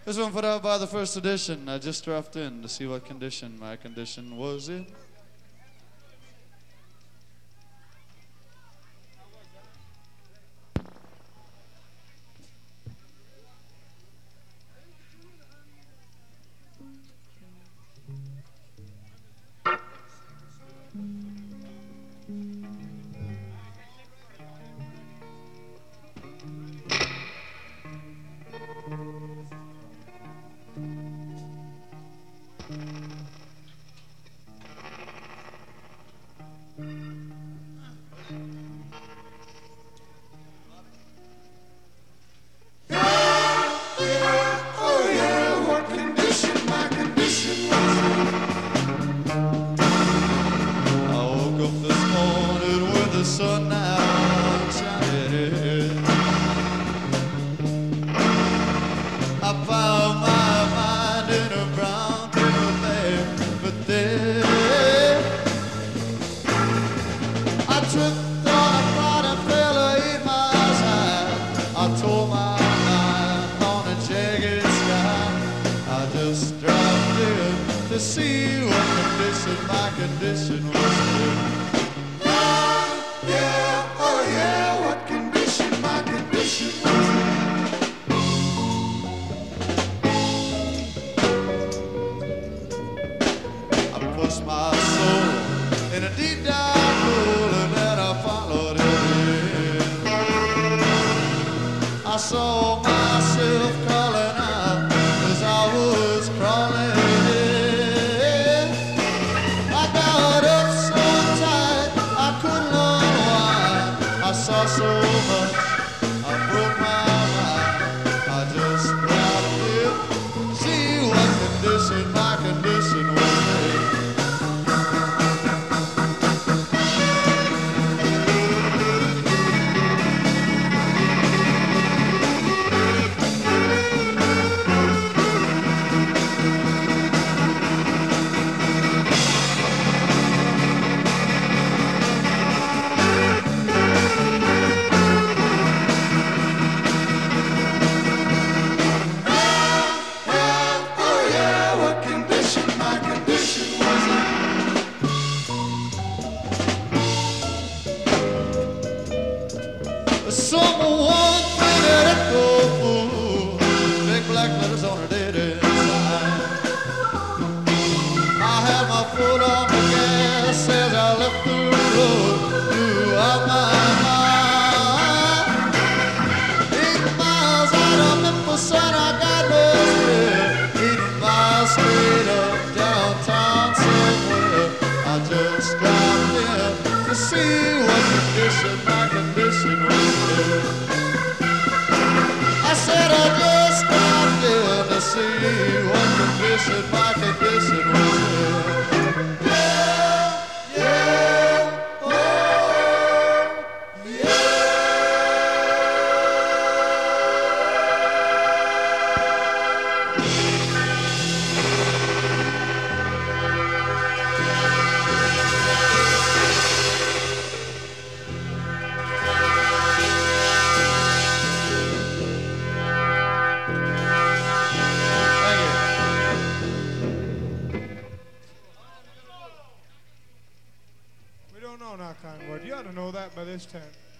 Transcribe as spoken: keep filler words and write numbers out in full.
This one put out by the first edition. I just dropped in to see what condition my condition was in. Sun now shining. I found my mind in a brown paper bag, but then I tripped on a bottom fella in my eyes. I tore my mind on a jagged sky. I just dropped in to see what condition my condition was in. Yeah, oh yeah, what condition my condition was in. I pushed my soul in a deep dark hole and then I followed it in. I saw myself crawling out as I was crawling in. I got up so tight I couldn't I saw so much, I broke my mind. I just dropped in, see what condition my condition was in. Someone painted echo, big black letters on her dead inside. I had my foot on the gas as I left the road, blew out my mind. Eight miles out of Memphis and I got lost there. Eight miles straight up downtown somewhere. I just dropped in to see what condition my condition was. I said I just stopped in to see what condition my condition was in. Yeah, yeah, oh, yeah. We don't know knock on wood. You ought to know that by this time.